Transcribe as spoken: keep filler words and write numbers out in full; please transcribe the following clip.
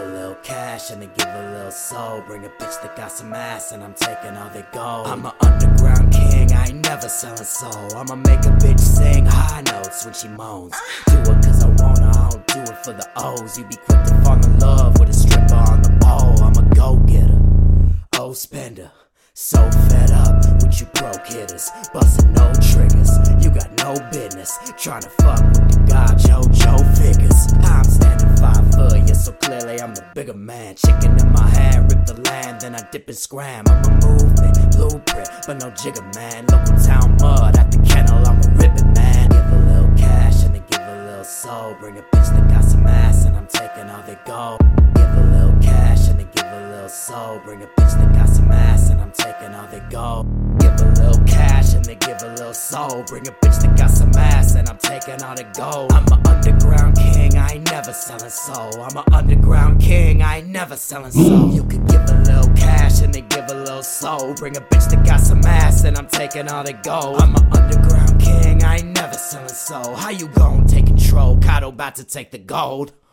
a little cash and they give a little soul. Bring a bitch that got some ass and I'm taking all they gold. I'm an underground king, I ain't never selling soul. I'ma make a bitch sing high notes when she moans. Do it cause I wanna, I don't do it for the O's. You be quick to fall in love with a stripper on the pole. I'm a go-getter, oh spender. So fed up with you broke hitters, busting no triggers. You got no business trying to fuck with the god JoJo figures. I'm standing five foot, yeah, so clearly I'm the bigger man. Chicken in my hand, rip the land, then I dip and scram. I'm a movement, blueprint, but no jigger, man. Local town mud at the kennel, I'm a ripping man. Give a little cash and they give a little soul. Bring a bitch that got some ass and I'm taking all they gold. Give a little cash and they give a little soul. Bring a bitch that got some ass and I'm taking all they gold. Give a little cash and they give a little soul. Bring a bitch that got some ass and I'm taking all the gold. I'm an underground king, I ain't never selling soul. I'm an underground king, I ain't never selling soul. You could give a little cash and they give a little soul. Bring a bitch that got some ass and I'm taking all the gold. I'm an underground king, I ain't never selling soul. How you gon' take control? Kato about to take the gold.